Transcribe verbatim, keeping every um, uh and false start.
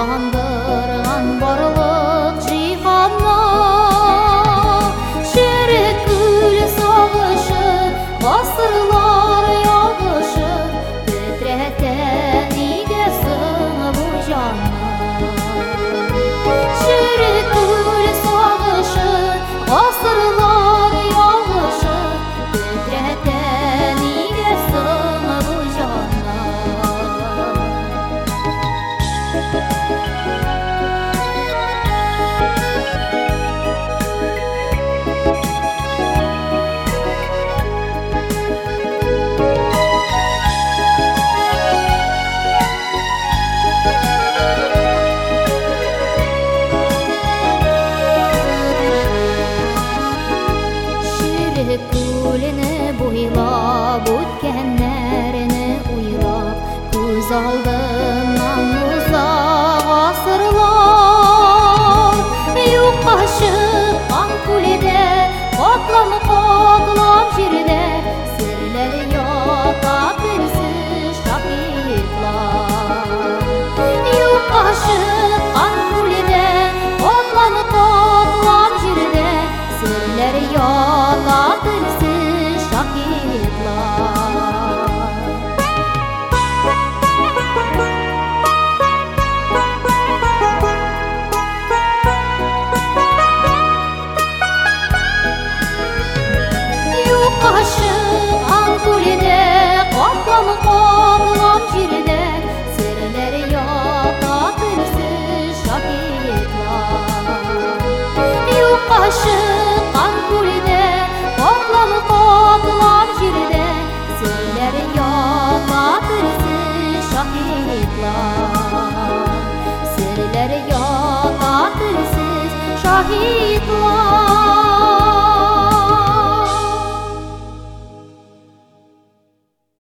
Андырған барлық жиһанна шерек күл сағышы, ғасырлар ялгышы тетрәтә нигә соң бу җанны. Шерек күл сагышы, ғасырлар ялгышы тетрәтә нигә соң бу җанны. Күліне бойлап, өткеннәріне уйлап, көз алдымнан ұзақ ғасырлар. Юққа шыққан күледе, қотлам-қотлам жерде, сірлері ята тілсіз шақитлар. Юққа шыққан күледе, қотлам-қотлам жерде, сірлері ята тілсіз шақитлар. Юққа шыққан күледе, қотлам-қотлам жерде, сірлері ята тілсіз шақитлар. Юққа шыққан күледе, қотлам-қотлам жерде, сірлері ята тілсіз шақитлар. Сірлері ята тілсіз шақитлар.